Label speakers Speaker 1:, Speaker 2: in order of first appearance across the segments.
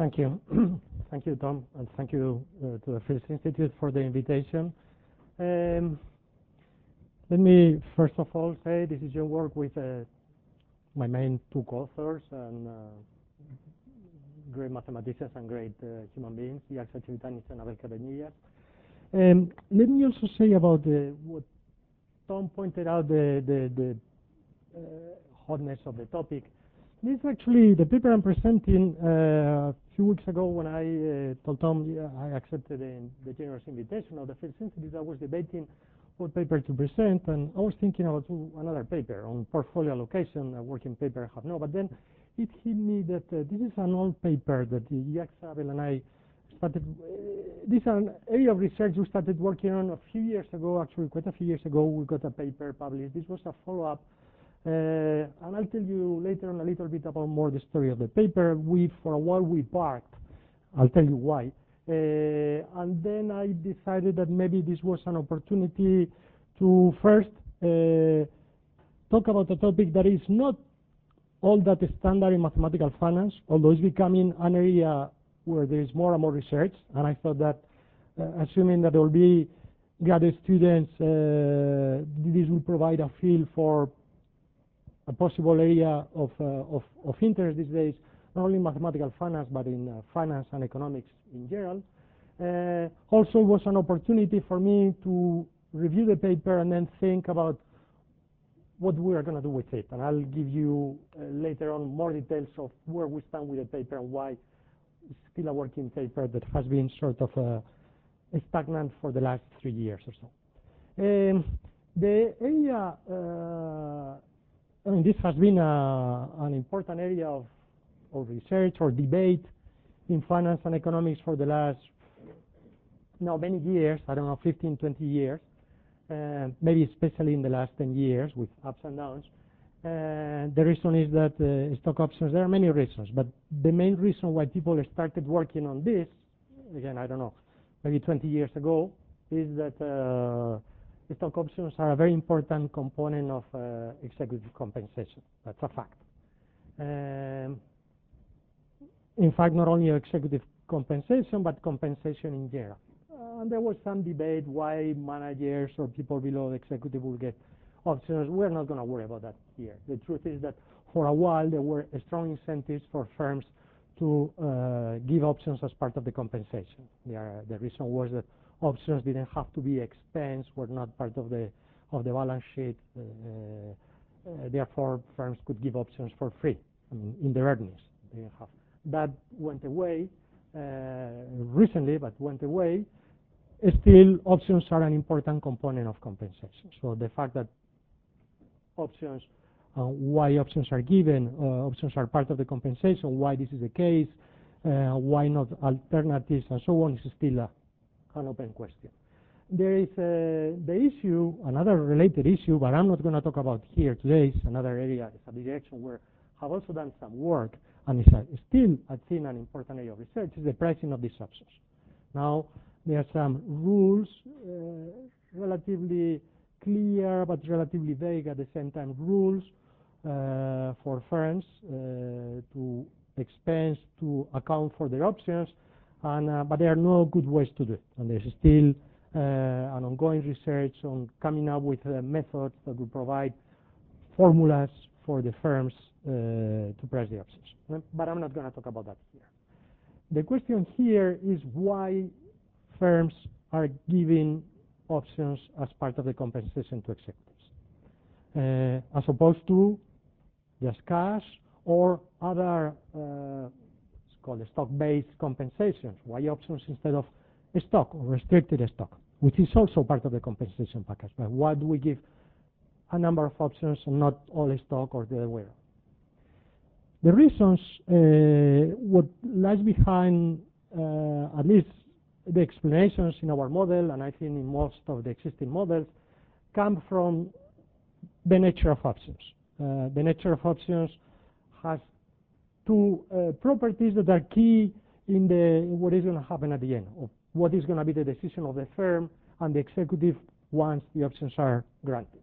Speaker 1: Thank you. Thank you, Tom, and thank you to the Fields Institute for the invitation. Let me first of all say this is your work with my main two co-authors and great mathematicians and great human beings, Iaxa Chivitanis and Abel Cabanillas. Let me also say about what Tom pointed out, the hotness of the topic. This is actually the paper I'm presenting a few weeks ago when I told Tom I accepted the generous invitation of the Fields Institute. I was debating what paper to present, and I was thinking about another paper on portfolio allocation, a working paper I have now. But then it hit me that this is an old paper that Iaxa, Abel, and I started. This is an area of research we started working on a few years ago, actually quite a few years ago. We got a paper published. This was a follow-up. And I'll tell you later on a little bit about more the story of the paper. For a while, we parked. I'll tell you why. And then I decided that maybe this was an opportunity to first talk about a topic that is not all that standard in mathematical finance, although it's becoming an area where there is more and more research. And I thought that, assuming that there will be graduate students, this will provide a feel for a possible area of interest these days, not only in mathematical finance, but in finance and economics in general. Also, it was an opportunity for me to review the paper and then think about what we are going to do with it. And I'll give you later on more details of where we stand with the paper and why it's still a working paper that has been sort of stagnant for the last 3 years or so. The area I mean, this has been an important area of research or debate in finance and economics for the last, many years, I don't know, 15, 20 years, maybe especially in the last 10 years with ups and downs. The reason is that stock options, there are many reasons, but the main reason why people started working on this, again, I don't know, maybe 20 years ago, is that stock options are a very important component of executive compensation. That's a fact. In fact, not only executive compensation, but compensation in general. And there was some debate why managers or people below the executive will get options. We're not going to worry about that here. The truth is that for a while there were strong incentives for firms to give options as part of the compensation. The reason was that options didn't have to be expensed, were not part of the balance sheet. Therefore, firms could give options for free, in their earnings. They didn't have. That went away recently, but went away. Still, options are an important component of compensation. So the fact that options, why options are given, options are part of the compensation, why this is the case, why not alternatives, and so on, is still an open question. There is the issue, another related issue, but I'm not going to talk about here today. It's another area, it's a direction where I have also done some work, and it's still, I think, an important area of research, is the pricing of these options. Now, there are some rules, relatively clear, but relatively vague at the same time, rules for firms to expense, to account for their options, and but there are no good ways to do it. And there's still an ongoing research on coming up with methods that will provide formulas for the firms to price the options. But I'm not going to talk about that here. The question here is why firms are giving options as part of the compensation to executives, as opposed to just cash or other, it's called stock-based compensations. Why options instead of stock or restricted stock, which is also part of the compensation package. But why do we give a number of options and not all stock or the other way around? The reasons, what lies behind, at least the explanations in our model, and I think in most of the existing models, come from the nature of options. The nature of options has two properties that are key in what is going to happen at the end, of what is going to be the decision of the firm and the executive once the options are granted.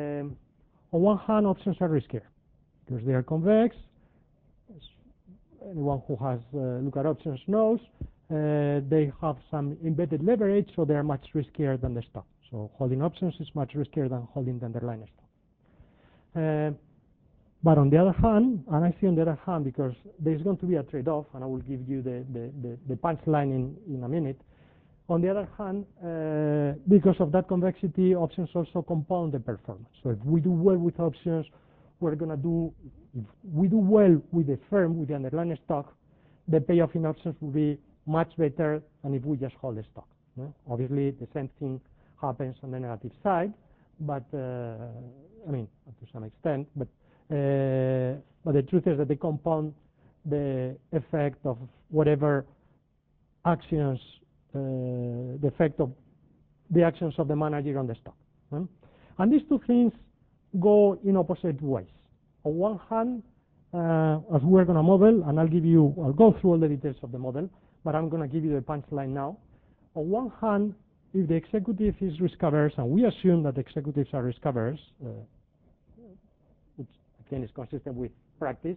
Speaker 1: On one hand, options are riskier because they are convex. anyone who has looked at options knows, they have some embedded leverage, so they are much riskier than the stock. So holding options is much riskier than holding the underlying stock. But on the other hand, and I see on the other hand, because there's going to be a trade-off, and I will give you the punchline in a minute. On the other hand, because of that convexity, options also compound the performance. So if we do well with options, we're going to do, if we do well with the firm, with the underlying stock, the payoff in options will be much better than if we just hold the stock. Obviously, the same thing happens on the negative side, but I mean, to some extent, but the truth is that they compound the effect of whatever actions, the effect of the actions of the manager on the stock. And these two things go in opposite ways. On one hand, as we're going to model, and I'll go through all the details of the model, but I'm going to give you the punchline now. On one hand, if the executive is risk averse, and we assume that executives are risk averse, which again is consistent with practice,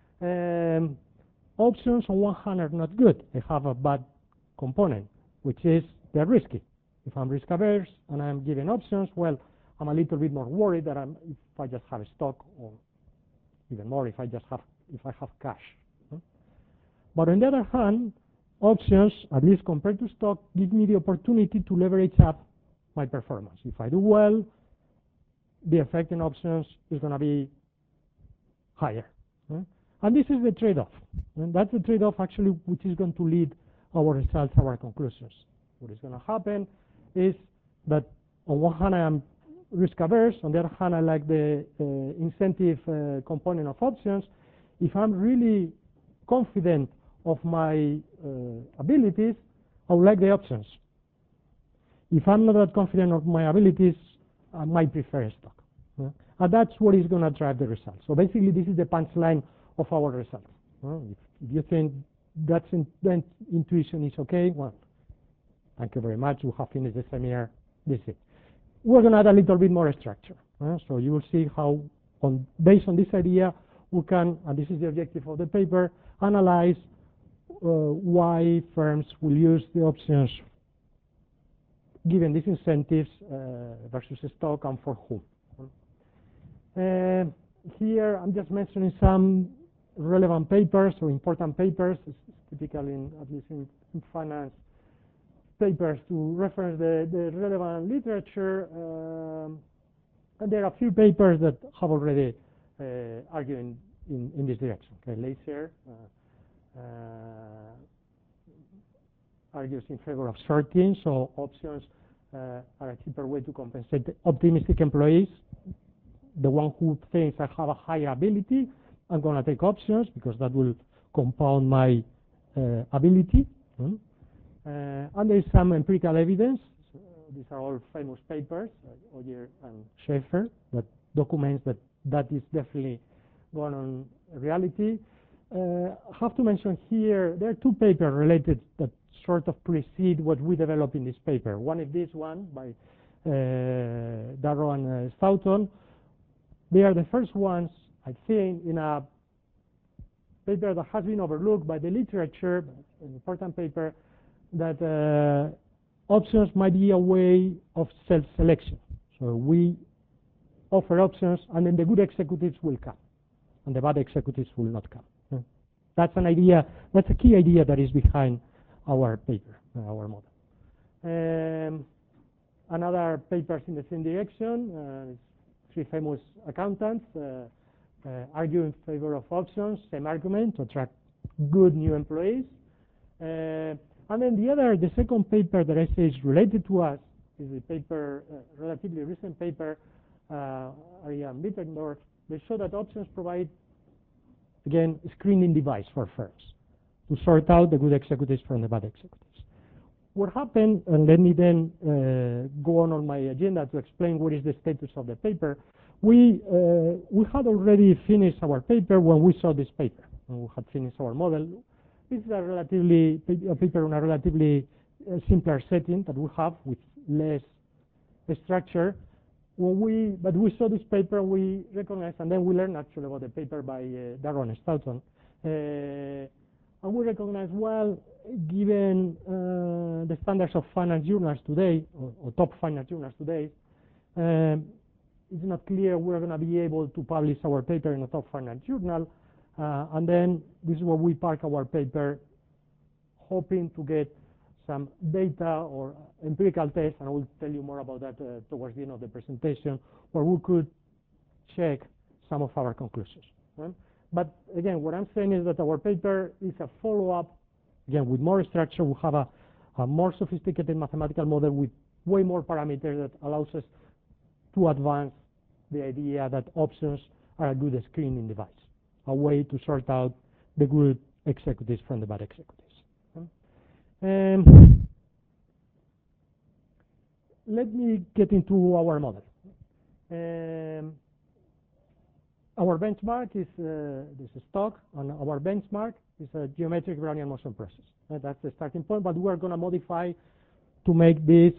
Speaker 1: options on one hand are not good. They have a bad component, which is they're risky. If I'm risk averse and I'm given options, well, I'm a little bit more worried that if I just have a stock, or even more if I have cash. But on the other hand, options, at least compared to stock, give me the opportunity to leverage up my performance. If I do well, the effect in options is going to be higher. And this is the trade-off. And that's the trade-off actually which is going to lead our results, our conclusions. What is going to happen is that on one hand I am risk averse, on the other hand I like the incentive component of options. If I'm really confident of my abilities, I would like the options. If I'm not that confident of my abilities, I might prefer a stock. And that's what is going to drive the results. So basically this is the punchline of our results. If you think that intuition is okay, well, thank you very much. We have finished the seminar. This is it. We're going to add a little bit more structure. So you will see how, based on this idea, we can, and this is the objective of the paper, analyze why firms will use the options given these incentives versus stock, and for whom. Here I'm just mentioning some relevant papers or important papers. It's typical at least in finance papers, to reference the relevant literature. And there are a few papers that have already argued in this direction. Okay, Laser argues in favor of sorting, so options are a cheaper way to compensate optimistic employees. The one who thinks I have a higher ability, I'm going to take options because that will compound my ability. And there is some empirical evidence. So these are all famous papers, Oyer and Schaefer, that documents that is definitely going on reality. I have to mention here, there are two papers related that sort of precede what we develop in this paper. One is this one by Darrow and Stoughton. They are the first ones, I think, in a paper that has been overlooked by the literature, an important paper, that options might be a way of self-selection. So we offer options, and then the good executives will come, and the bad executives will not come. That's an idea, that's a key idea that is behind our paper, our model. Another papers in the same direction, three famous accountants argue in favor of options, same argument, to attract good new employees. And then the second paper that I say is related to us is a paper, relatively recent paper, Arya and Mittendorf. They show that options provide, again, a screening device for firms to sort out the good executives from the bad executives. What happened, and let me then go on my agenda to explain what is the status of the paper. We had already finished our paper when we saw this paper, and we had finished our model. This is a paper on a relatively simpler setting that we have with less structure. But we saw this paper, we recognized, and then we learned actually about the paper by Darrow and Stoughton, And we recognize, well, given the standards of finance journals today, or top finance journals today, it's not clear we're going to be able to publish our paper in a top finance journal. And then this is where we park our paper, hoping to get some data or empirical tests, and I will tell you more about that towards the end of the presentation, where we could check some of our conclusions. Right? But again, what I'm saying is that our paper is a follow-up, again, with more structure. We have a more sophisticated mathematical model with way more parameters that allows us to advance the idea that options are a good screening device, a way to sort out the good executives from the bad executives. Let me get into our model. Our benchmark is this stock, and our benchmark is a geometric Brownian motion process. That's the starting point, but we're going to modify to make this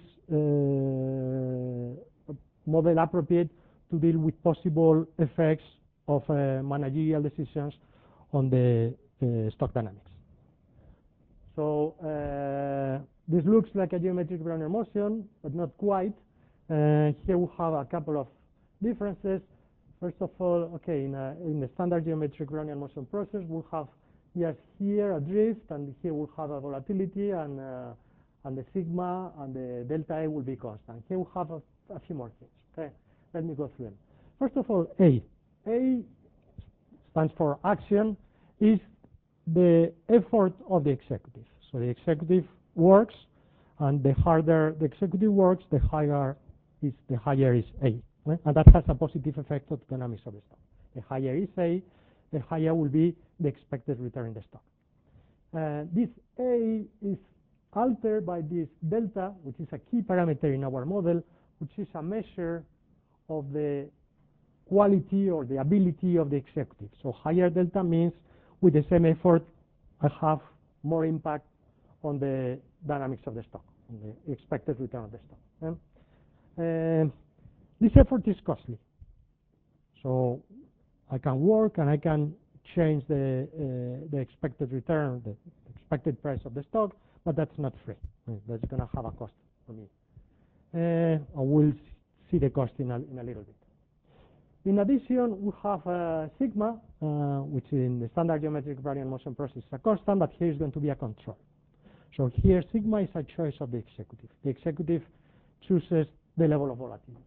Speaker 1: model appropriate to deal with possible effects of managerial decisions on the stock dynamics. So this looks like a geometric Brownian motion, but not quite. Here we have a couple of differences. First of all, okay, in the standard geometric Brownian motion process, we'll have just here a drift, and here we'll have a volatility, and the sigma and the delta A will be constant. Here we have a few more things. Okay, let me go through them. First of all, A. A stands for action, is the effort of the executive. So the executive works, and the harder the executive works, the higher is A. Right? And that has a positive effect on the dynamics of the stock. The higher is A, the higher will be the expected return in the stock. This A is altered by this delta, which is a key parameter in our model, which is a measure of the quality or the ability of the executive. So higher delta means with the same effort, I have more impact on the dynamics of the stock, on the expected return of the stock. This effort is costly. So I can work and I can change the expected return, the expected price of the stock, but that's not free. That's going to have a cost for me. I will see the cost in a little bit. In addition, we have sigma, which in the standard geometric Brownian motion process is a constant, but here is going to be a control. So here sigma is a choice of the executive. The executive chooses the level of volatility.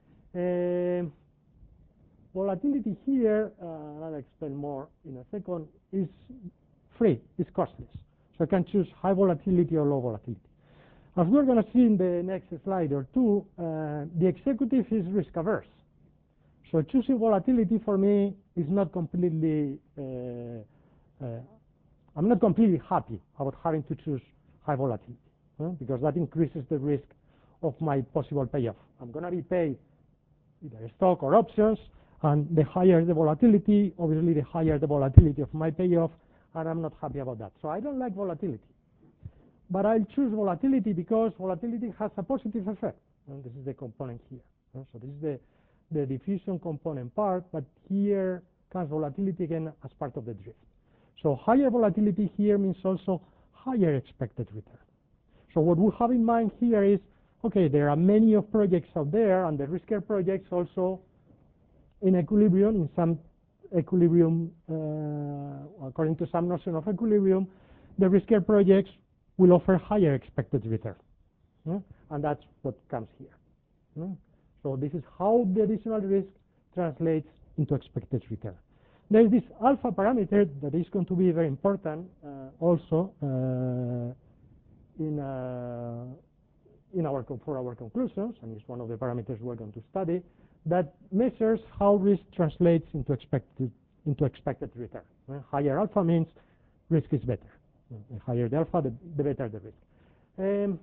Speaker 1: Volatility here, I'll explain more in a second, is free, it's costless. So I can choose high volatility or low volatility. As we're going to see in the next slide or two, the executive is risk averse. So choosing volatility for me is not completely, I'm not completely happy about having to choose high volatility, because that increases the risk of my possible payoff. I'm going to be paid either stock or options, and the higher the volatility, obviously the higher the volatility of my payoff, and I'm not happy about that. So I don't like volatility. But I'll choose volatility because volatility has a positive effect. And this is the component here. So this is the diffusion component part, but here comes volatility again as part of the drift. So higher volatility here means also higher expected return. So what we have in mind here is, okay, there are many of projects out there, and the riskier projects also in equilibrium, in some equilibrium, according to some notion of equilibrium, the riskier projects will offer higher expected return. And that's what comes here. So this is how the additional risk translates into expected return. There is this alpha parameter that is going to be very important also for our conclusions, and it's one of the parameters we're going to study, that measures how risk translates into expected return. Higher alpha means risk is better. The higher the alpha, the better the risk.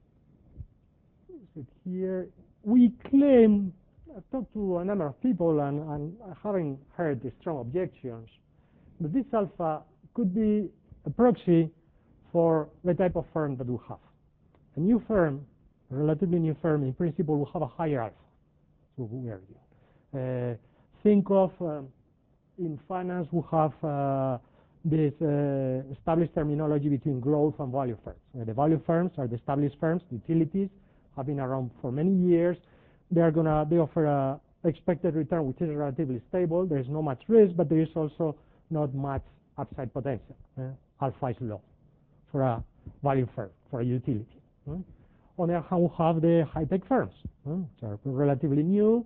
Speaker 1: Here we claim, I've talked to a number of people and I haven't heard the strong objections, but this alpha could be a proxy for the type of firm that we have. A new firm, a relatively new firm, in principle will have a higher alpha. So we are think of in finance we have this established terminology between growth and value firms. The value firms are the established firms, utilities, have been around for many years. They offer a expected return which is relatively stable. There is no much risk, but there is also not much upside potential. Alpha is low for a value firm, for a utility. On the other hand, we have the high-tech firms, which are relatively new.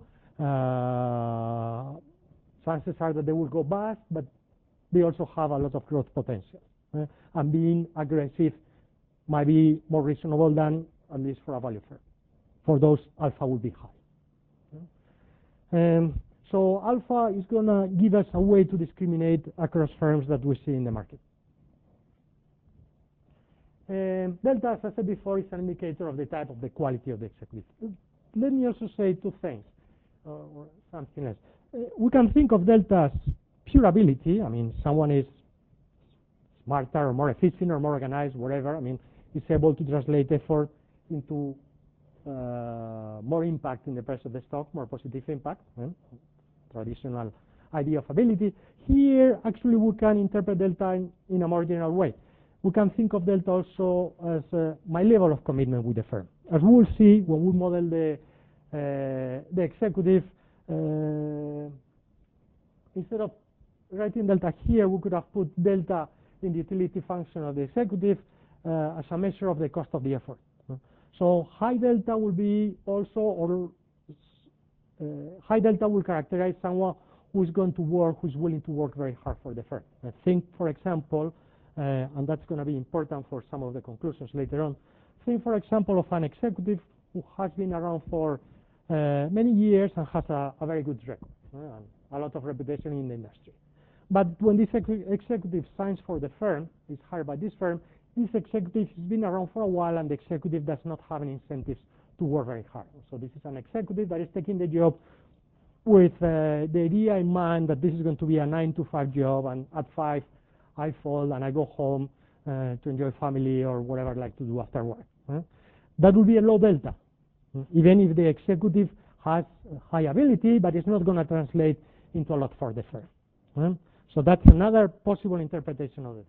Speaker 1: Chances are that they will go bust, but they also have a lot of growth potential. And being aggressive might be more reasonable than, at least for a value firm. For those, alpha will be high. So alpha is going to give us a way to discriminate across firms that we see in the market. Delta, as I said before, is an indicator of the type of the quality of the executive. Let me also say two things, or something else. We can think of delta as pure ability. I mean, someone is smarter or more efficient or more organized, whatever. I mean, is able to translate effort into more impact in the price of the stock, more positive impact. Traditional idea of ability. Here, actually, we can interpret delta in a more general way. We can think of delta also as my level of commitment with the firm. As we will see when we model the executive, instead of writing delta here, we could have put delta in the utility function of the executive as a measure of the cost of the effort. So high delta will be also, or high delta will characterize someone who is going to work, who is willing to work very hard for the firm. I think, for example, and that's going to be important for some of the conclusions later on, think, for example, of an executive who has been around for many years and has a very good record, and a lot of reputation in the industry. But when this executive signs for the firm, is hired by this firm, this executive has been around for a while and the executive does not have any incentives to work very hard. So this is an executive that is taking the job with the idea in mind that this is going to be a 9 to 5 job, and at 5 I fall and I go home to enjoy family or whatever I like to do after work. That will be a low delta, even if the executive has high ability, but it's not going to translate into a lot for the firm. So that's another possible interpretation of it.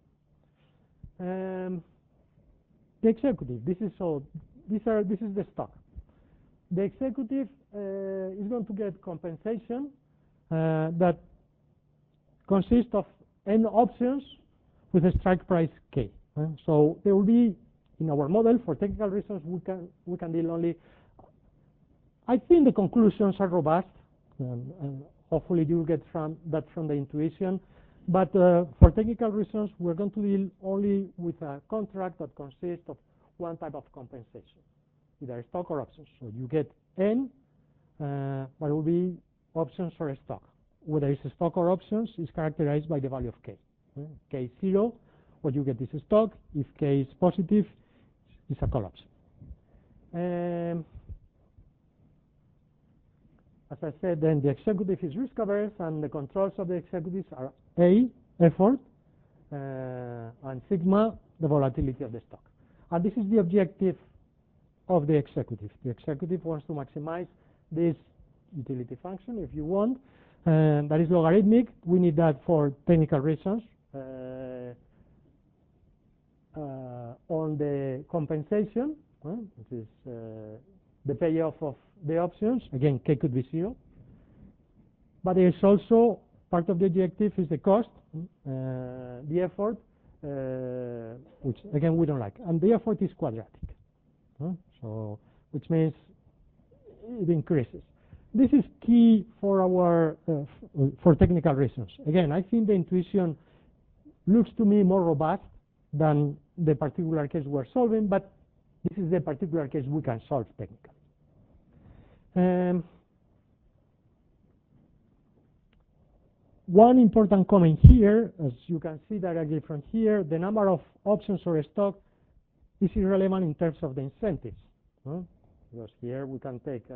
Speaker 1: The executive, this is the stock. The executive is going to get compensation that consists of N options with a strike price K. So there will be, in our model, for technical reasons, we can deal only. I think the conclusions are robust, and hopefully you get that from the intuition. But for technical reasons, we're going to deal only with a contract that consists of one type of compensation, either stock or options. So you get N, but it will be options or a stock. Whether it's a stock or options is characterized by the value of K. K is 0, what you get is a stock. If K is positive, it's a call option. As I said, then the executive is risk averse, and the controls of the executives are A, effort, and sigma, the volatility of the stock. And this is the objective of the executive. The executive wants to maximize this utility function, if you want, and that is logarithmic. We need that for technical reasons. On the compensation, which is the payoff of the options, again, K could be 0. But there's also part of the objective is the cost, the effort, which again we don't like, and the effort is quadratic, so which means it increases. This is key for our for technical reasons. Again, I think the intuition looks to me more robust than the particular case we're solving, but this is the particular case we can solve technically. One important comment here, as you can see directly from here, the number of options or stock is irrelevant in terms of the incentives. Because here we can take,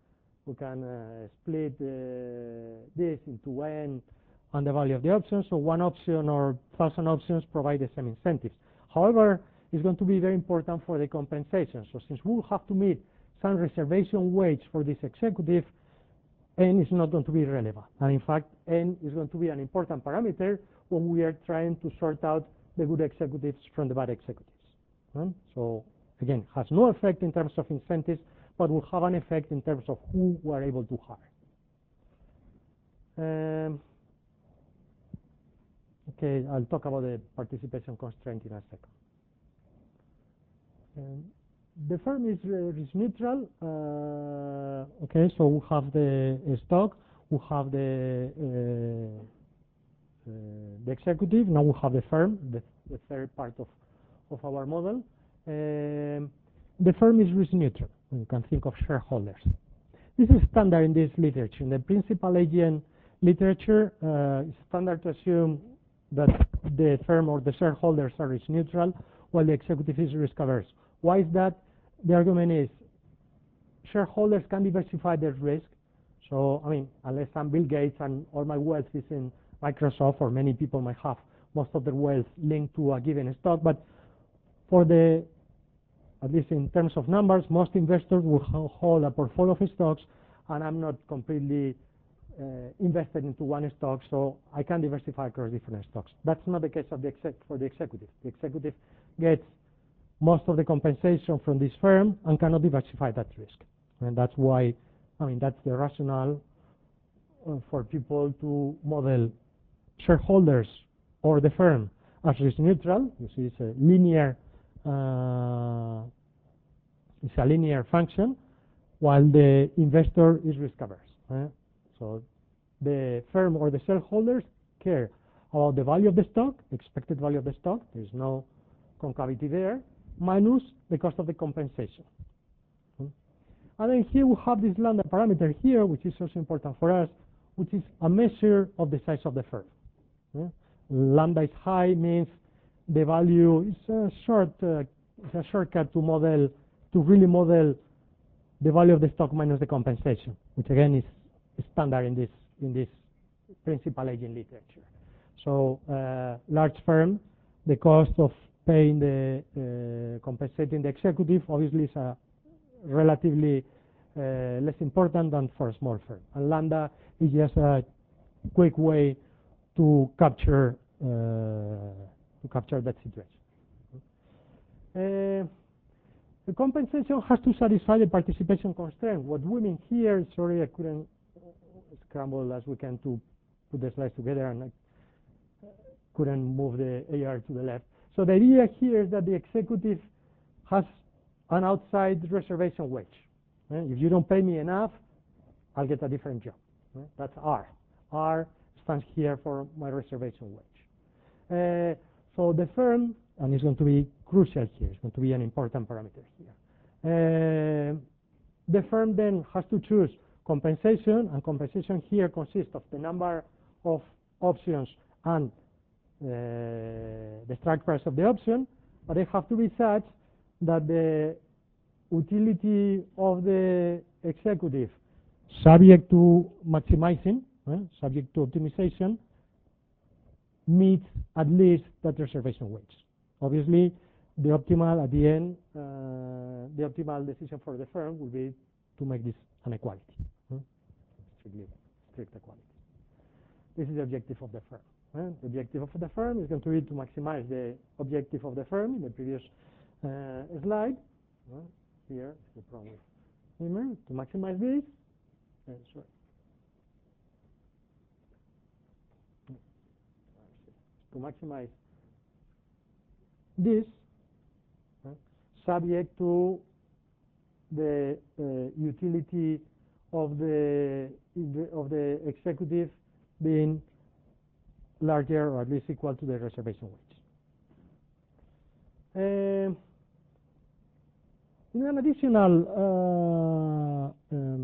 Speaker 1: split this into N and the value of the options. So one option or 1,000 options provide the same incentives. However, it's going to be very important for the compensation. So since we'll have to meet some reservation wage for this executive, N is not going to be relevant. And in fact, N is going to be an important parameter when we are trying to sort out the good executives from the bad executives. So again, has no effect in terms of incentives, but will have an effect in terms of who we are able to hire. Okay, I'll talk about the participation constraint in a second. The firm is risk neutral. Okay, so we have the stock, we have the executive. Now we have the firm, the third part of our model. The firm is risk neutral. You can think of shareholders. This is standard in this literature. In the principal agent literature, it's standard to assume that the firm or the shareholders are risk neutral, while the executive is risk averse. Why is that? The argument is shareholders can diversify their risk. So, I mean, unless I'm Bill Gates and all my wealth is in Microsoft, or many people might have most of their wealth linked to a given stock, but for at least in terms of numbers, most investors will hold a portfolio of stocks, and I'm not completely invested into one stock, so I can diversify across different stocks. That's not the case of for the executive. The executive gets most of the compensation from this firm and cannot diversify that risk. And that's why, I mean, that's the rationale for people to model shareholders or the firm as risk neutral. You see, it's a linear function, while the investor is risk averse. So the firm or the shareholders care about the value of the stock, expected value of the stock. There's no concavity there, minus the cost of the compensation. And then here we have this lambda parameter here, which is also important for us, which is a measure of the size of the firm. Lambda is high means the value is a shortcut to really model the value of the stock minus the compensation, which again is standard in this principal agent literature. So large firm, the cost of paying compensating the executive obviously is a relatively less important than for a small firm. And lambda is just a quick way to capture that situation. The compensation has to satisfy the participation constraint. What we mean here, sorry, I couldn't scramble as we can to put the slides together, and I couldn't move the AR to the left. So the idea here is that the executive has an outside reservation wage. If you don't pay me enough, I'll get a different job. That's R. R stands here for my reservation wage. So the firm, and it's going to be crucial here, it's going to be an important parameter here. The firm then has to choose compensation, and compensation here consists of the number of options and the strike price of the option, but they have to be such that the utility of the executive, subject to maximizing, subject to optimization, meets at least that reservation wage. Obviously, the optimal at the end, the optimal decision for the firm will be to make this an equality, strict equality. This is the objective of the firm. The objective of the firm is going to be to maximize the objective of the firm in the previous slide. Here is the problem. To maximize this, sorry. To maximize this, subject to the utility of the executive being larger or at least equal to the reservation wage. In an additional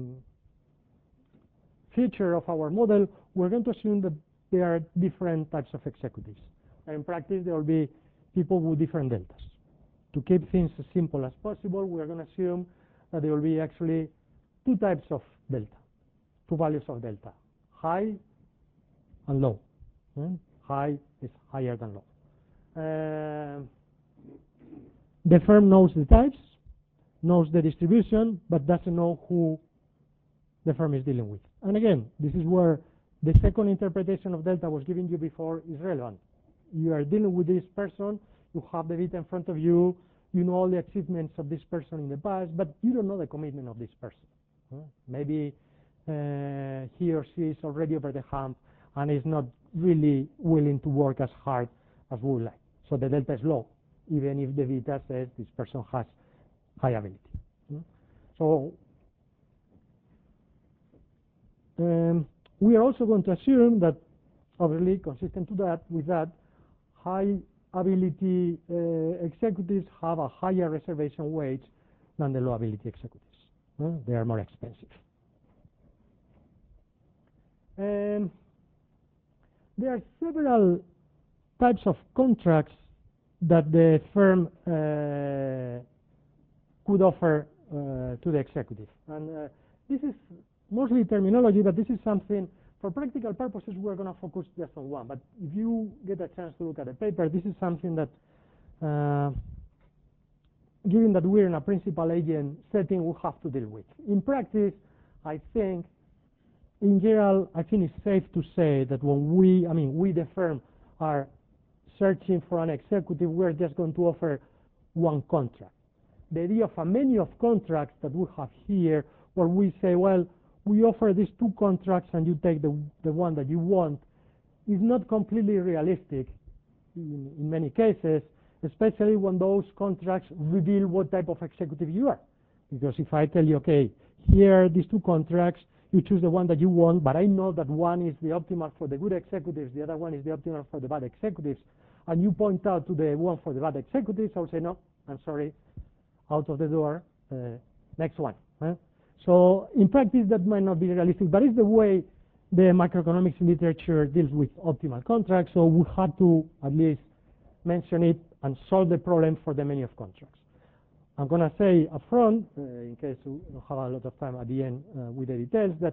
Speaker 1: feature of our model, we're going to assume that there are different types of executives. And in practice, there will be people with different deltas. To keep things as simple as possible, we are going to assume that there will be actually two types of delta, two values of delta, high and low. High is higher than low. The firm knows the types, knows the distribution, but doesn't know who the firm is dealing with. And again, this is where the second interpretation of delta I was giving you before is relevant. You are dealing with this person, you have the data in front of you, you know all the achievements of this person in the past, but you don't know the commitment of this person. Maybe he or she is already over the hump and is not really willing to work as hard as we would like. So the delta is low, even if the beta says this person has high ability. So we are also going to assume that, obviously, consistent to that, with that, high ability executives have a higher reservation wage than the low ability executives. They are more expensive. There are several types of contracts that the firm could offer to the executive. And this is mostly terminology, but this is something, for practical purposes, we're going to focus just on one. But if you get a chance to look at the paper, this is something that, given that we're in a principal agent setting, we have to deal with. In practice, I think, in general, I think it's safe to say that when we the firm, are searching for an executive, we're just going to offer one contract. The idea of a menu of contracts that we have here, where we say, well, we offer these two contracts and you take the one that you want, is not completely realistic in many cases, especially when those contracts reveal what type of executive you are. Because if I tell you, okay, here are these two contracts, you choose the one that you want, but I know that one is the optimal for the good executives, the other one is the optimal for the bad executives, and you point out to the one for the bad executives, I would say, no, I'm sorry, out of the door, next one. So in practice, that might not be realistic, but it's the way the macroeconomics literature deals with optimal contracts, so we had to at least mention it and solve the problem for the menu of contracts. I'm going to say up front, in case we don't have a lot of time at the end with the details, that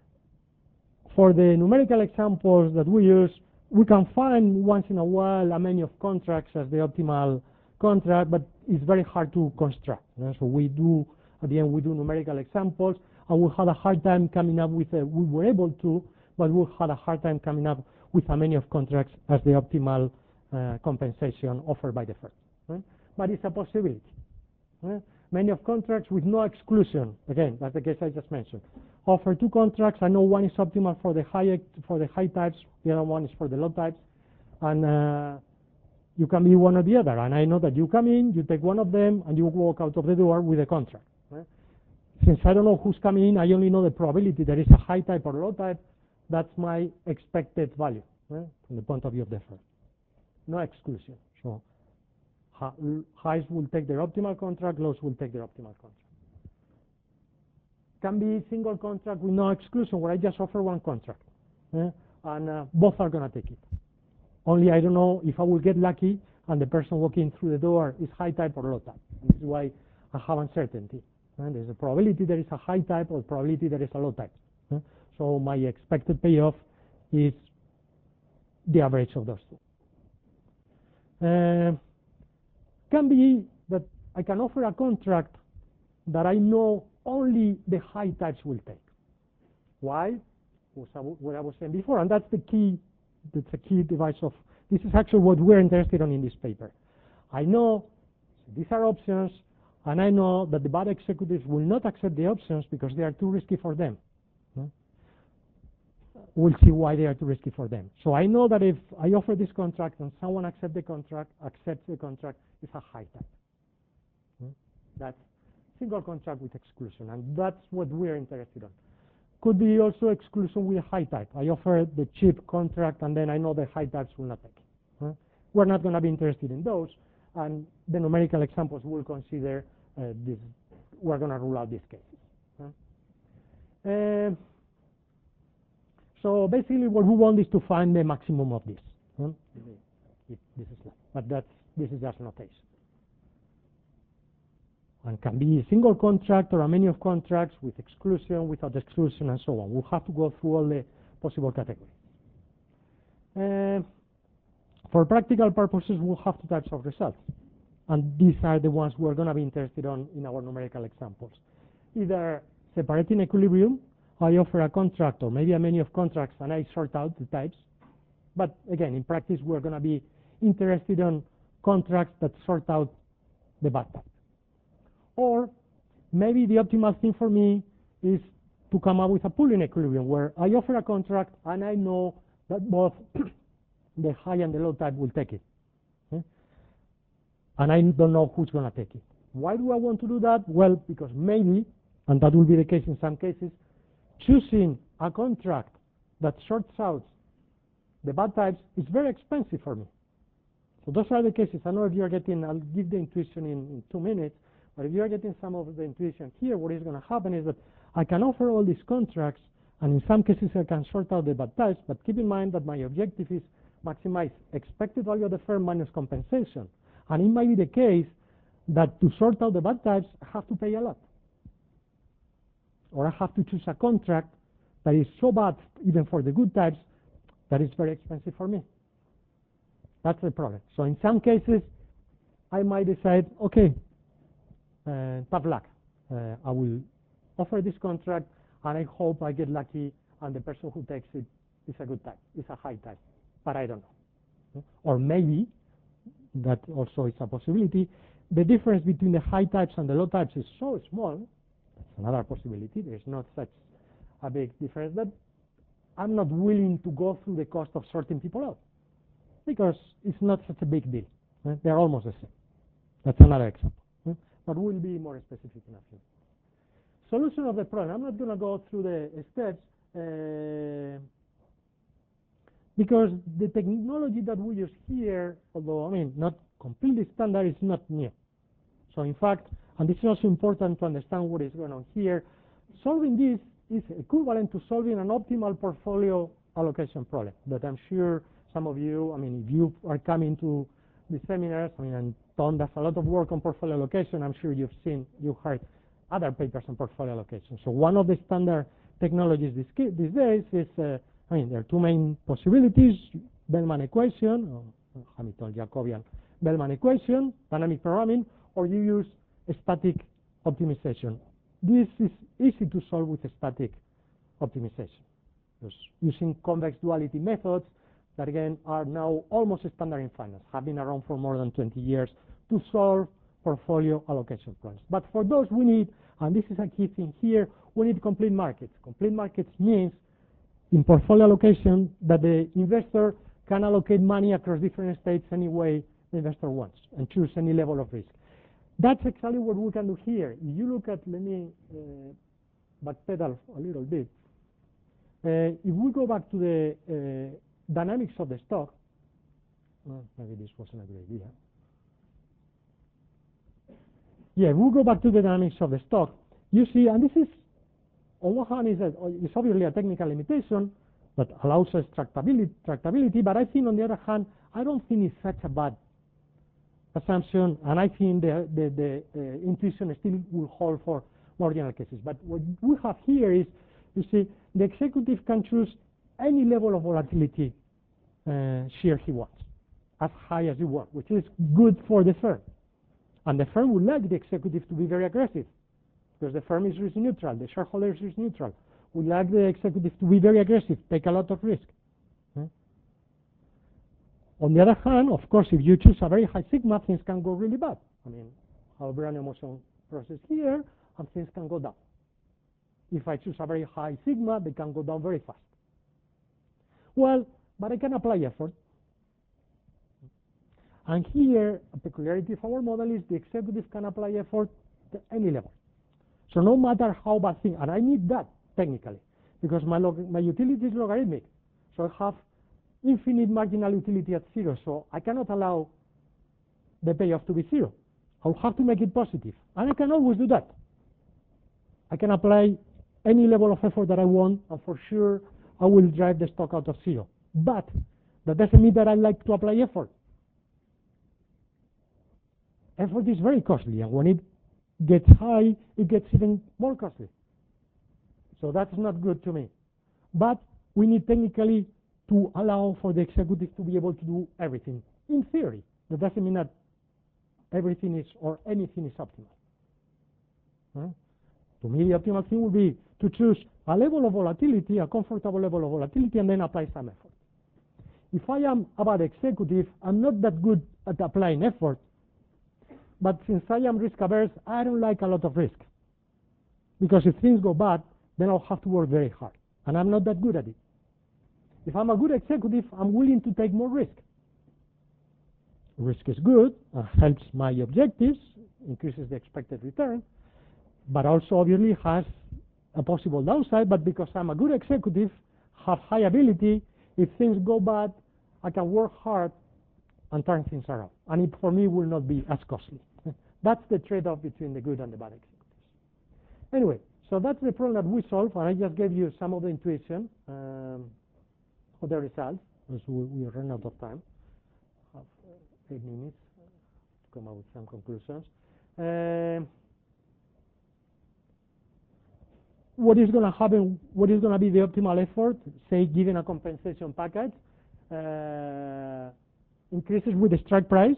Speaker 1: for the numerical examples that we use, we can find once in a while a menu of contracts as the optimal contract, but it's very hard to construct. So we do, at the end, we do numerical examples, and we had a hard time coming up with we were able to, but we had a hard time coming up with a menu of contracts as the optimal compensation offered by the firm. But it's a possibility. Many of contracts with no exclusion. Again, that's the case I just mentioned. Offer two contracts. I know one is optimal for the high types. The other one is for the low types. And you can be one or the other. And I know that you come in, you take one of them, and you walk out of the door with a contract. Since I don't know who's coming in, I only know the probability there is a high type or low type. That's my expected value from the point of view of the firm. No exclusion. So highs will take their optimal contract, lows will take their optimal contract. Can be single contract with no exclusion, where I just offer one contract, and both are going to take it. Only I don't know if I will get lucky and the person walking through the door is high type or low type. This is why I have uncertainty. There's a probability there is a high type or probability there is a low type. So my expected payoff is the average of those two. Can be that I can offer a contract that I know only the high types will take. Why? What I was saying before, and that's the key. That's a key device of this is actually what we're interested in this paper. I know these are options, and I know that the bad executives will not accept the options because they are too risky for them. We'll see why they are too risky for them. So I know that if I offer this contract and someone accepts the contract, it's a high type. That's single contract with exclusion, and that's what we're interested in. Could be also exclusion with a high type. I offer the cheap contract, and then I know the high types will not take it. We're not going to be interested in those, and the numerical examples will consider this. We're going to rule out these cases. So basically, what we want is to find the maximum of this. But this is just notation. And can be a single contract or a many of contracts with exclusion, without exclusion, and so on. We'll have to go through all the possible categories. For practical purposes, we'll have two types of results. And these are the ones we're going to be interested in our numerical examples. Either separating equilibrium, I offer a contract or maybe a menu of contracts and I sort out the types. But again, in practice, we're going to be interested in contracts that sort out the bad type. Or maybe the optimal thing for me is to come up with a pooling equilibrium where I offer a contract and I know that both the high and the low type will take it. Okay? And I don't know who's going to take it. Why do I want to do that? Well, because maybe, and that will be the case in some cases, choosing a contract that sorts out the bad types is very expensive for me. So those are the cases. I know if you're getting, I'll give the intuition in 2 minutes, but if you're getting some of the intuition here, what is going to happen is that I can offer all these contracts, and in some cases I can sort out the bad types, but keep in mind that my objective is maximize expected value of the firm minus compensation. And it might be the case that to sort out the bad types, I have to pay a lot. Or I have to choose a contract that is so bad, even for the good types, that it's very expensive for me. That's the problem. So in some cases, I might decide, okay, tough luck. I will offer this contract, and I hope I get lucky, and the person who takes it is a good type, is a high type. But I don't know. Or maybe, that also is a possibility, the difference between the high types and the low types is so small. That's another possibility. There's not such a big difference that I'm not willing to go through the cost of sorting people out because it's not such a big deal. They're almost the same. That's another example. But we'll be more specific in a few. Solution of the problem. I'm not going to go through the steps because the technology that we use here, although I mean not completely standard, is not new. So in fact, and this is also important to understand what is going on here, solving this is equivalent to solving an optimal portfolio allocation problem that I'm sure some of you, I mean, if you are coming to the seminars, I mean, and Tom does a lot of work on portfolio allocation, I'm sure you've heard other papers on portfolio allocation. So one of the standard technologies these days is, I mean, there are two main possibilities, Bellman equation, or Hamilton-Jacobian Bellman equation, dynamic programming, or you use static optimization. This is easy to solve with static optimization. Just using convex duality methods that again are now almost standard in finance, have been around for more than 20 years to solve portfolio allocation problems. But for those we need, and this is a key thing here, we need complete markets. Complete markets means in portfolio allocation that the investor can allocate money across different states any way the investor wants and choose any level of risk. That's exactly what we can do here. If you look at, let me backpedal a little bit. If we go back to the dynamics of the stock, well, maybe this wasn't a good idea. Yeah, if we go back to the dynamics of the stock, you see, and this is, on one hand, it's obviously a technical limitation that allows us tractability, but I think on the other hand, I don't think it's such a bad assumption, and I think the intuition still will hold for marginal cases. But what we have here is, you see, the executive can choose any level of volatility she or he wants, as high as you want, which is good for the firm. And the firm would like the executive to be very aggressive, because the firm is risk neutral, the shareholder is risk neutral. We like the executive to be very aggressive, take a lot of risk. On the other hand, of course, if you choose a very high sigma, things can go really bad. I mean, our brain emotion process here, and things can go down. If I choose a very high sigma, they can go down very fast. Well, but I can apply effort. And here, a peculiarity of our model is the executive can apply effort to any level. So no matter how bad thing, and I need that technically, because my utility is logarithmic. So I have infinite marginal utility at zero, so I cannot allow the payoff to be zero. I'll have to make it positive, and I can always do that. I can apply any level of effort that I want, and for sure I will drive the stock out of zero. But that doesn't mean that I like to apply effort. Effort is very costly, and when it gets high, it gets even more costly. So that's not good to me. But we need technically to allow for the executive to be able to do everything. In theory, that doesn't mean that everything is or anything is optimal. To me, the optimal thing would be to choose a level of volatility, a comfortable level of volatility, and then apply some effort. If I am a bad executive, I'm not that good at applying effort, but since I am risk averse, I don't like a lot of risk. Because if things go bad, then I'll have to work very hard, and I'm not that good at it. If I'm a good executive, I'm willing to take more risk. Risk is good, helps my objectives, increases the expected return, but also obviously has a possible downside. But because I'm a good executive, have high ability, if things go bad, I can work hard and turn things around. And it, for me, will not be as costly. That's the trade-off between the good and the bad executives. Anyway, so that's the problem that we solve, and I just gave you some of the intuition of the results, because we run out of time. Have 8 minutes to come up with some conclusions. What is going to happen? What is going to be the optimal effort? Say, given a compensation package, increases with the strike price,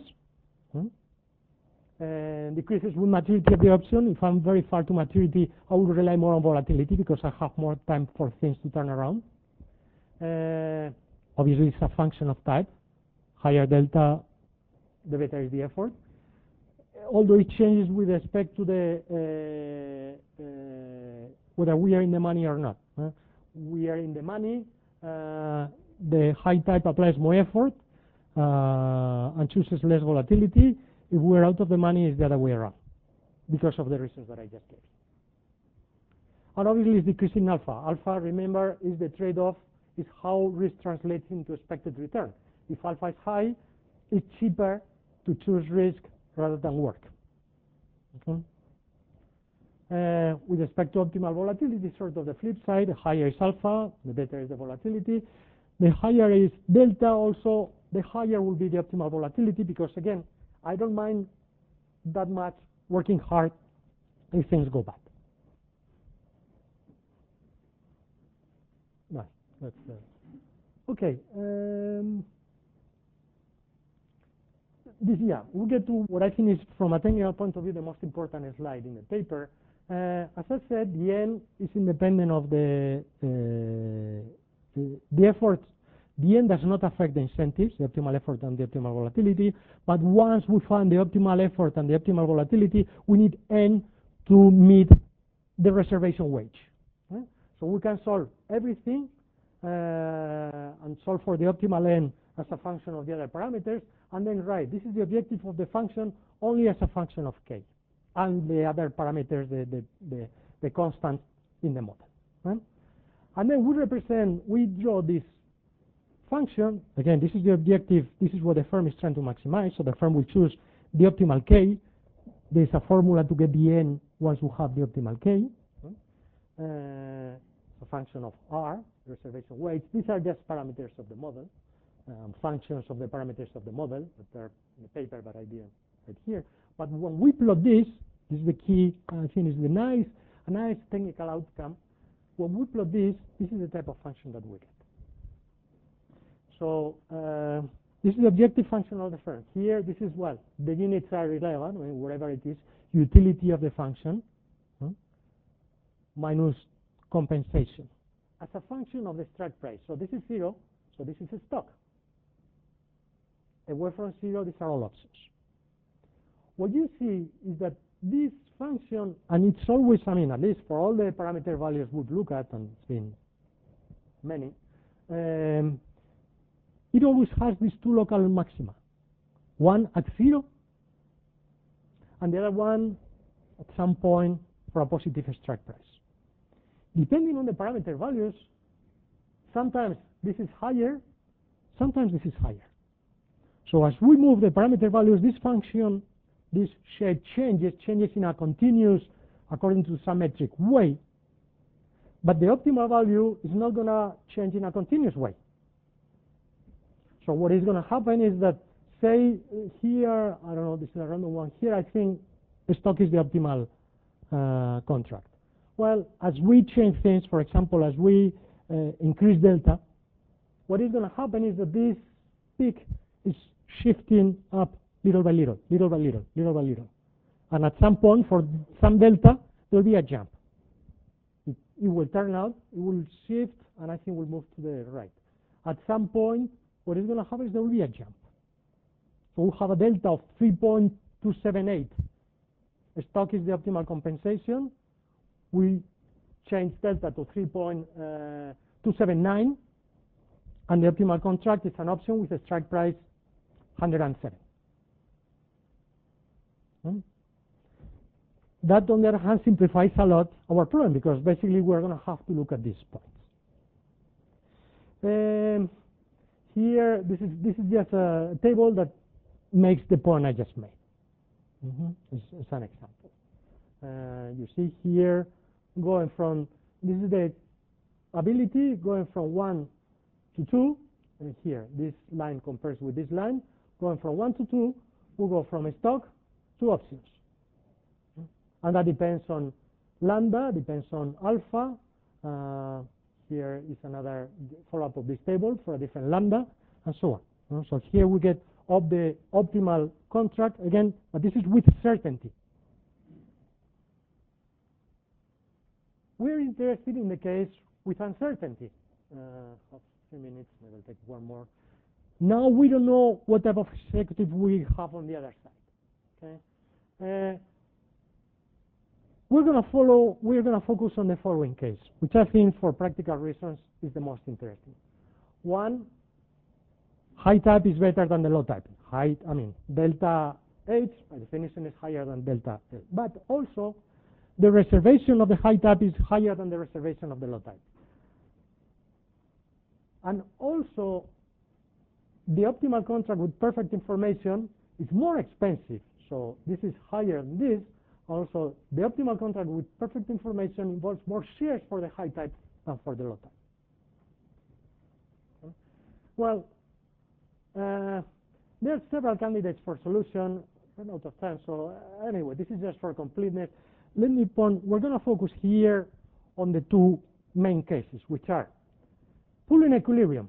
Speaker 1: and decreases with maturity of the option. If I'm very far to maturity, I will rely more on volatility because I have more time for things to turn around. Obviously, it's a function of type. Higher delta, the better is the effort. Although it changes with respect to the whether we are in the money or not. We are in the money, the high type applies more effort and chooses less volatility. If we're out of the money, it's the other way around because of the reasons that I just gave. And obviously, it's decreasing alpha. Alpha, remember, is the trade-off, is how risk translates into expected return. If alpha is high, it's cheaper to choose risk rather than work. Okay? With respect to optimal volatility, sort of the flip side, the higher is alpha, the better is the volatility. The higher is delta also, the higher will be the optimal volatility because, again, I don't mind that much working hard if things go bad. Nice. That's okay. We'll get to what I think is, from a technical point of view, the most important slide in the paper. As I said, the N is independent of the effort. The N does not affect the incentives, the optimal effort and the optimal volatility. But once we find the optimal effort and the optimal volatility, we need N to meet the reservation wage. Right? So we can solve everything and solve for the optimal N as a function of the other parameters, and then write, this is the objective of the function only as a function of K, and the other parameters, the constants in the model. Right? And then we draw this function. Again, this is the objective, this is what the firm is trying to maximize, so the firm will choose the optimal K. There's a formula to get the N once we have the optimal K. A function of R, reservation weights. These are just parameters of the model, functions of the parameters of the model, that are in the paper, but I didn't right here. But when we plot this is the key, I think is a nice technical outcome. When we plot this is the type of function that we get. So this is the objective function of the firm. Here, this is what the units are irrelevant, I mean, whatever it is, utility of the function minus compensation as a function of the strike price. So this is 0, so this is a stock. Away from 0, these are all options. What you see is that this function, and it's always, I mean, at least for all the parameter values we'd look at, and it's been many, it always has these two local maxima. One at 0, and the other one at some point for a positive strike price. Depending on the parameter values, sometimes this is higher, sometimes this is higher. So as we move the parameter values, this function, this shape changes in a continuous, according to some metric way. But the optimal value is not going to change in a continuous way. So what is going to happen is that, say here, I don't know, this is a random one. Here I think the stock is the optimal contract. Well, as we change things, for example, as we increase delta, what is going to happen is that this peak is shifting up little by little, little by little, little by little. And at some point, for some delta, there will be a jump. it will turn out, it will shift, and I think will move to the right. At some point, what is going to happen is there will be a jump. So we have a delta of 3.278. Stock is the optimal compensation. We change delta to 3.279, and the optimal contract is an option with a strike price 107. That, on the other hand, simplifies a lot our problem, because basically we're going to have to look at these points. Here, this is just a table that makes the point I just made. It's an example. You see here, going from, this is the ability going from 1 to 2, and here, this line compares with this line. Going from 1 to 2, we go from a stock to options. And that depends on lambda, depends on alpha. Here is another follow-up of this table for a different lambda, and so on. So here we get of the optimal contract, again, but this is with certainty. We're interested in the case with uncertainty. 3 minutes, maybe I'll take one more. Now we don't know what type of executive we have on the other side. Okay? We're going to focus on the following case, which I think for practical reasons is the most interesting. One, high type is better than the low type. Delta H by definition is higher than delta L. But also, the reservation of the high type is higher than the reservation of the low type. And also, the optimal contract with perfect information is more expensive. So this is higher than this. Also, the optimal contract with perfect information involves more shares for the high type than for the low type. Okay. Well, there are several candidates for solution. I'm out of time, so anyway, this is just for completeness. Let me point, we're going to focus here on the two main cases, which are pooling equilibrium.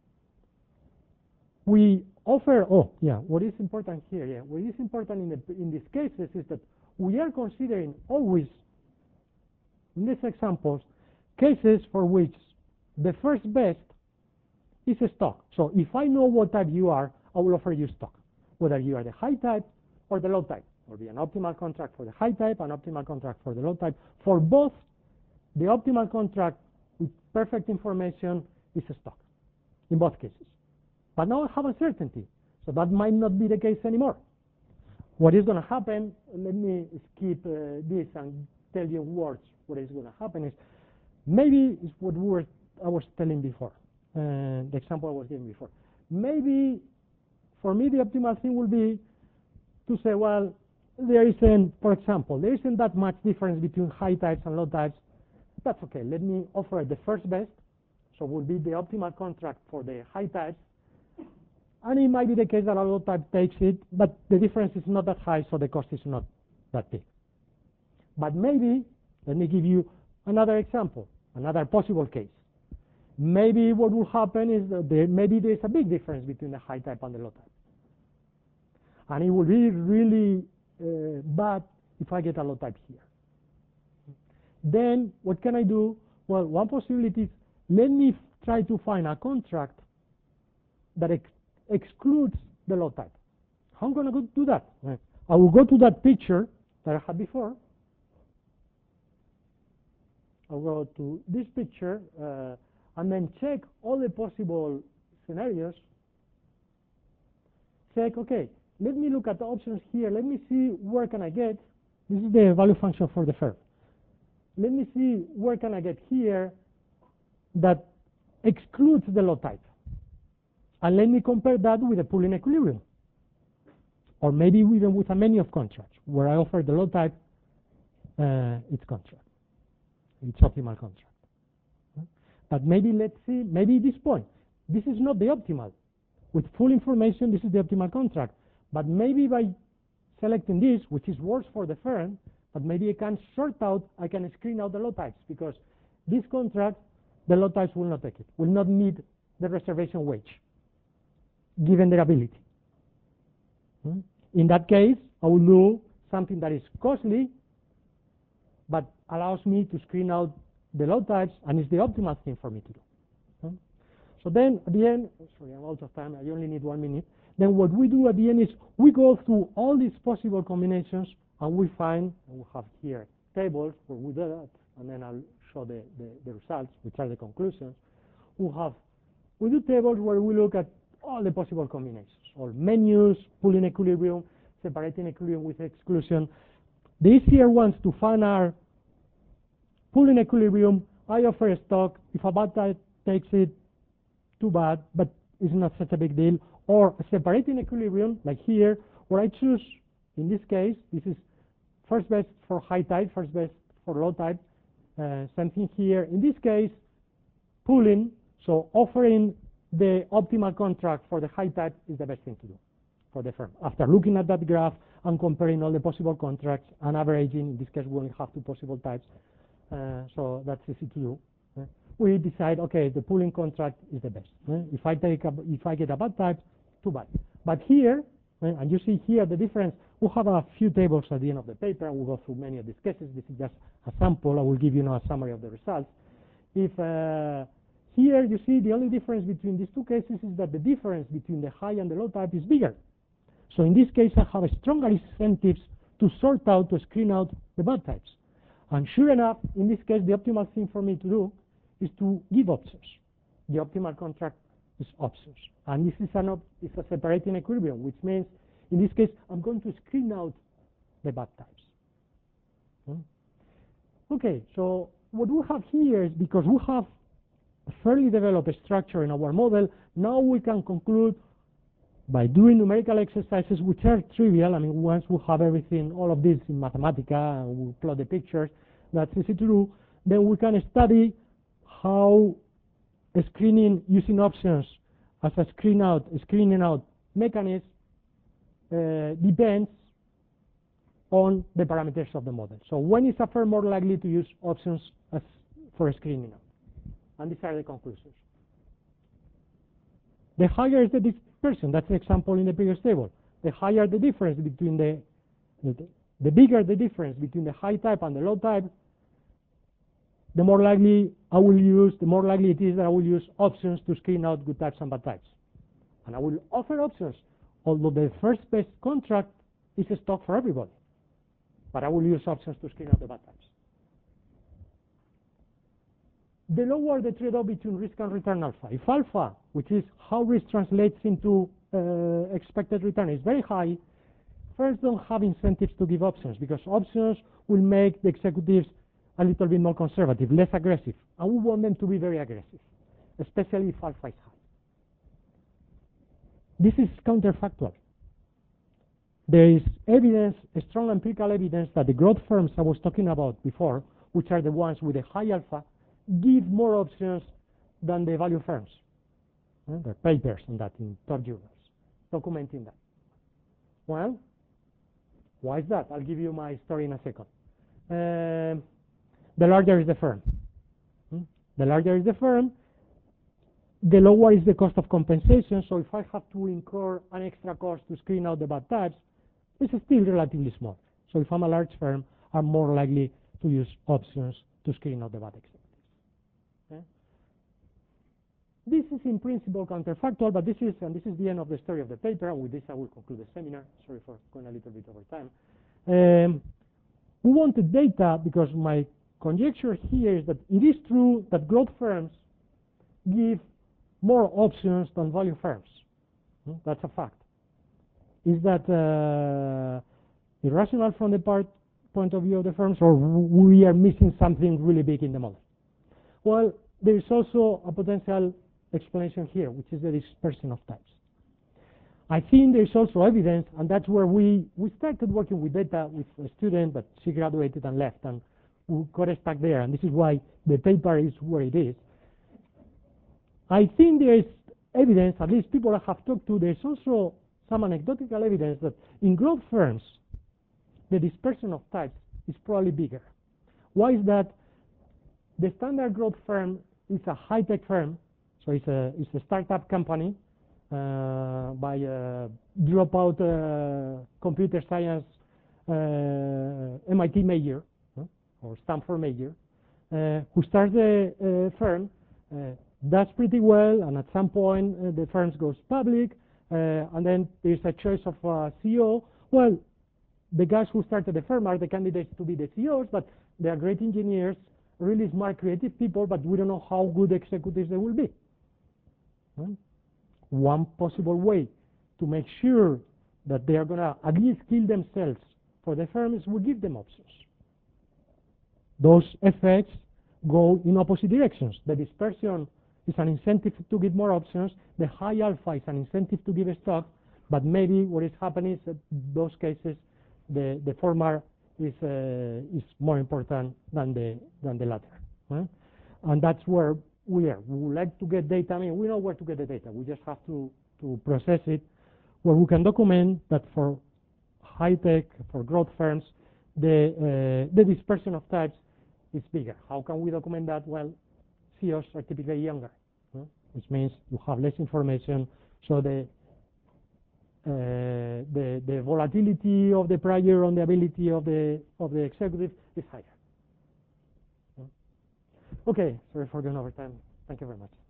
Speaker 1: We offer, what is important here, what is important in these cases is that we are considering always, in these examples, cases for which the first best is a stock. So if I know what type you are, I will offer you stock, whether you are the high type or the low type. There will be an optimal contract for the high type, an optimal contract for the low type. For both, the optimal contract with perfect information is a stock, in both cases. But now I have uncertainty, so that might not be the case anymore. What is going to happen, let me skip this and tell you words what is going to happen is, maybe it's what I was telling before, the example I was giving before. Maybe, for me, the optimal thing will be to say, well, there isn't, for example, there isn't that much difference between high types and low types. That's okay. Let me offer the first best, so will be the optimal contract for the high types. And it might be the case that a low type takes it, but the difference is not that high, so the cost is not that big. But maybe, let me give you another example, another possible case. Maybe what will happen is that maybe there's a big difference between the high type and the low type. And it will be really bad if I get a low type here. Then, what can I do? Well, one possibility is, let me try to find a contract that excludes the low type. How am I going to do that? I will go to that picture that I had before. I'll go to this picture and then check all the possible scenarios. Check, okay, let me look at the options here. Let me see where can I get. This is the value function for the firm. Let me see where can I get here that excludes the low type. And let me compare that with a pooling equilibrium. Or maybe even with a menu of contracts, where I offer the low type its contract, its optimal contract. But maybe, let's see, maybe this point, this is not the optimal. With full information, this is the optimal contract. But maybe by selecting this, which is worse for the firm, but maybe I can sort out, I can screen out the low types, because this contract, the low types will not take it, will not meet the reservation wage, given their ability. In that case, I will do something that is costly, but allows me to screen out the low types, and it's the optimal thing for me to do. So then at the end, sorry, I'm out of time, I only need 1 minute. Then what we do at the end is we go through all these possible combinations, and we find, and we have here tables where we do that, and then I'll show the results, which are the conclusions. We do tables where we look at all the possible combinations, all menus, pooling equilibrium, separating equilibrium with exclusion. The easier ones to find are pooling equilibrium, I offer stock, if a bad type takes it, too bad, but it's not such a big deal. Or separating equilibrium, like here, where I choose, in this case, this is first best for high type, first best for low type. Same thing here. In this case, pooling, so offering the optimal contract for the high type is the best thing to do for the firm. After looking at that graph and comparing all the possible contracts and averaging, in this case we only have 2 possible types, so that's easy to do. We decide, okay, the pooling contract is the best. If I get a bad type, too bad. But here, and you see here the difference, we have a few tables at the end of the paper, and we'll go through many of these cases. This is just a sample. I will give you now a summary of the results. If here you see the only difference between these two cases is that the difference between the high and the low type is bigger. So in this case, I have stronger incentives to sort out, to screen out the bad types. And sure enough, in this case, the optimal thing for me to do is to give options. The optimal contract is options. And this is a separating equilibrium, which means, in this case, I'm going to screen out the bad types. Okay, so what we have here is, because we have a fairly developed structure in our model, now we can conclude by doing numerical exercises, which are trivial. I mean, once we have everything, all of this in Mathematica, and we plot the pictures, that's easy to do, then we can study how screening using options as a screening out mechanism depends on the parameters of the model. So when is a firm more likely to use options for screening out? And these are the conclusions. The higher is the dispersion, that's the example in the previous table. The higher the difference between the bigger the difference between the high type and the low type, the more likely it is that I will use options to screen out good types and bad types. And I will offer options, although the first best contract is a stock for everybody. But I will use options to screen out the bad types. The lower the trade-off between risk and return alpha. If alpha, which is how risk translates into expected return, is very high, first don't have incentives to give options, because options will make the executives a little bit more conservative, less aggressive. And we want them to be very aggressive, especially if alpha is high. This is counterfactual. There is evidence, strong empirical evidence, that the growth firms I was talking about before, which are the ones with a high alpha, give more options than the value firms. There are papers on that in top journals documenting that. Well, why is that? I'll give you my story in a second. The larger is the firm. The larger is the firm, the lower is the cost of compensation. So if I have to incur an extra cost to screen out the bad types, it's still relatively small. So if I'm a large firm, I'm more likely to use options to screen out the bad executives. Okay? This is in principle counterfactual, but this is the end of the story of the paper. And with this, I will conclude the seminar. Sorry for going a little bit over time. We wanted data because my conjecture here is that it is true that growth firms give more options than value firms. That's a fact. Is that irrational from the point of view of the firms, or we are missing something really big in the model? Well, there is also a potential explanation here, which is the dispersion of types. I think there is also evidence, and that's where we started working with data with a student, but she graduated and left, and we got stuck there, and this is why the paper is where it is. I think there is evidence, at least people I have talked to, there's also some anecdotal evidence that in growth firms, the dispersion of types is probably bigger. Why is that? The standard growth firm is a high-tech firm, so it's a startup company by a dropout computer science MIT major or Stanford major. who starts the firm, does pretty well, and at some point the firm goes public, and then there's a choice of CEO. Well, the guys who started the firm are the candidates to be the CEOs, but they are great engineers, really smart, creative people, but we don't know how good executives they will be. Right? One possible way to make sure that they are going to at least kill themselves for the firm is we give them options. Those effects go in opposite directions. The dispersion is an incentive to give more options. The high alpha is an incentive to give a stock, but maybe what is happening is that in those cases the former is more important than the latter. Right? And that's where we are. We would like to get data. I mean, we know where to get the data. We just have to process it, where we can document that for high-tech, for growth firms, the dispersion of types is bigger. How can we document that? Well, CEOs are typically younger, which means you have less information, so the volatility of the prior on the ability of the executive is higher. Okay, sorry for going over time. Thank you very much.